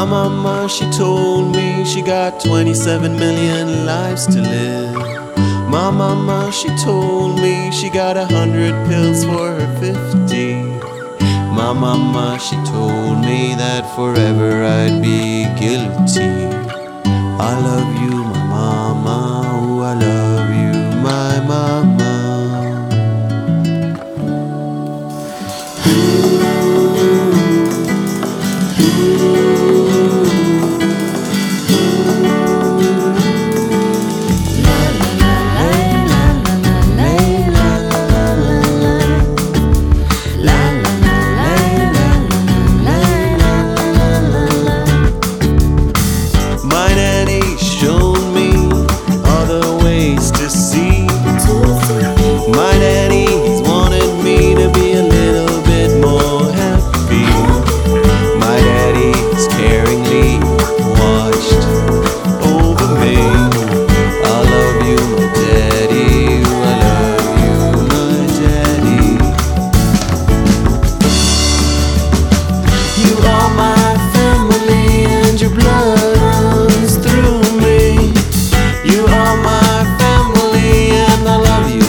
My mama, she told me she got 27 million lives to live. My mama, she told me she got 100 pills for her 50. My mama, she told me that forever I'd be guilty. I love you, my mama, oh I love you, my mama. My daddy's wanted me to be a little bit more happy. My daddy's caringly watched over me. I love you, my daddy. I love you, my daddy. You are my family and your blood runs through me. You are my family and I love you.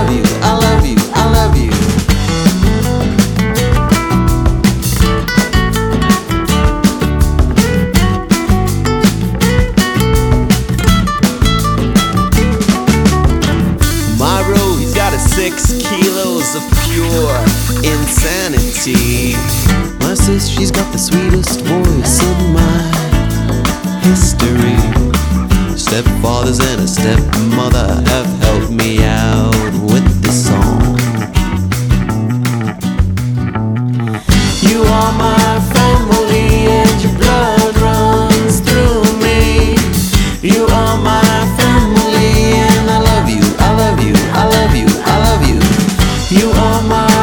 My bro, he's got 6 kilos of pure insanity. My sis, she's got the sweetest voice in my history. Stepfathers and a stepmother have helped me out with this song. You are my family and your blood runs through me. You are my family and I love you, I love you, I love you, I love you. You are my